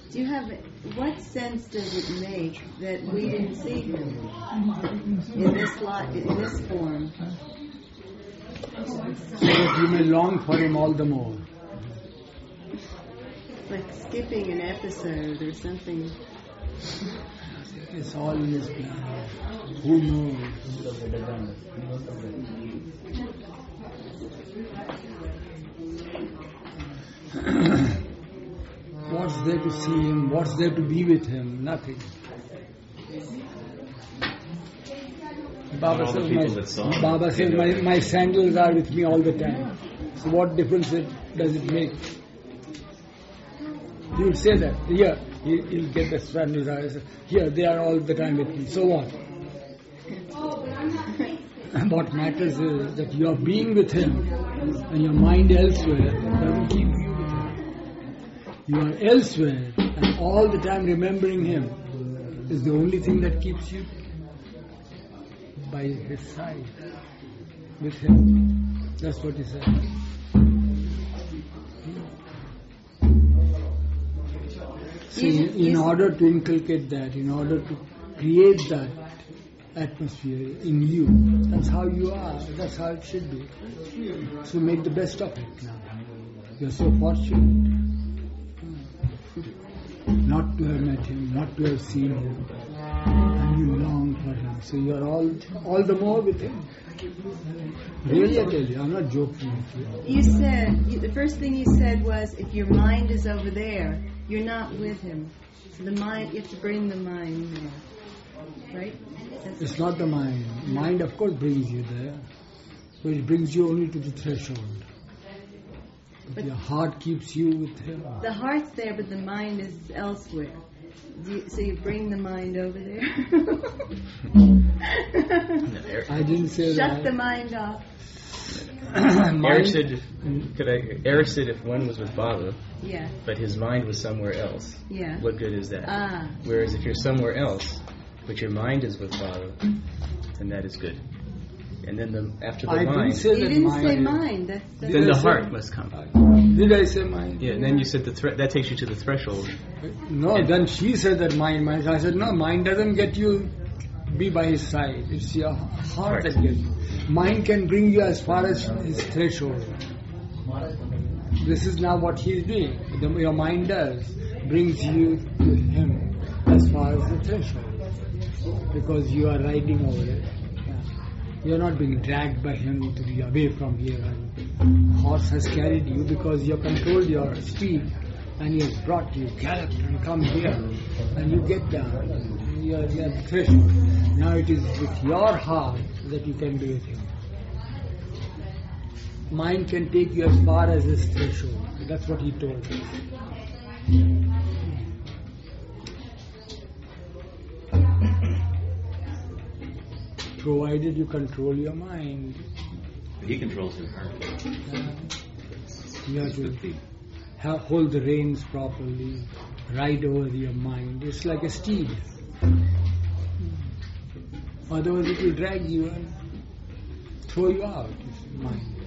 Do you have, what sense does it make that we didn't see him in this form? So that you may long for him all the more. Like skipping an episode or something. It's all in his plan. Who knows? What's there to see him? What's there to be with him? Nothing. Baba says, my sandals are with me all the time. So what difference does it make? He would say that. Here, he'll get the sandals. Here, they are all the time with me. So what? What matters is that you are being with him and your mind elsewhere doesn't keep you with him. You are elsewhere and all the time remembering him is the only thing that keeps you by his side, with him. That's what he said. See, in order to inculcate that, in order to create that atmosphere in you, that's how you are, that's how it should be. So make the best of it now. You're so fortunate not to have met him, not to have seen him, and you long for him. So you're all the more with him. Really, I tell you, I'm not joking with you. You said, the first thing you said was, if your mind is over there, you're not with him. So the mind, you have to bring the mind there. Right? It's not the mind. Mind, of course, brings you there. But it brings you only to the threshold. But your heart keeps you with him. The heart's there, but the mind is elsewhere. So you bring the mind over there? I didn't say that. Shut the mind off. Eric said if one was with Baba, yeah, but his mind was somewhere else, yeah, what good is that? Whereas if you're somewhere else, but your mind is with Baba, then that is good. And then after the mind... You didn't say mind. Then the heart must come. Did I say mind? Yeah, and then you said that takes you to the threshold. No, then she said that mind. I said, no, mind doesn't get you be by his side. It's your heart that gets you. Mind can bring you as far as his threshold. This is now what he is doing. Your mind does. Brings you to him as far as the threshold. Because you are riding over it. You are not being dragged by him to be away from here. And horse has carried you because you have controlled your speed and he has brought you, galloped and come here. And you get down. You are at the threshold. Now it is with your heart that you can be with him. Mind can take you as far as his threshold. That's what he told us. Provided you control your mind. He controls your heart. You have to hold the reins properly, ride over your mind. It's like a steed. Otherwise it will drag you and throw you out. It's mind.